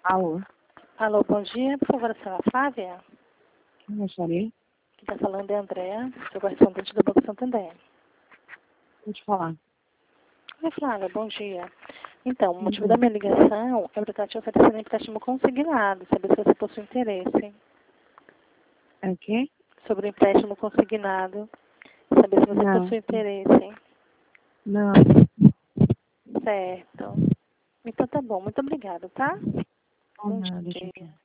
Alô? Alô, bom dia. Por favor, a senhora Flávia? Quem gostaria? Quem está falando é Andréa, sou correspondente do Banco Santander. Pode falar. Oi, Flávia, bom dia. Então, o motivo da minha ligação é para estar te oferecendo empréstimo consignado, saber se você possui interesse. É o quê? Sobre o empréstimo consignado, saber se você Não. possui interesse. Não. Certo. Então tá bom, muito obrigada, tá? Bom Não, deixa eu dia. ver.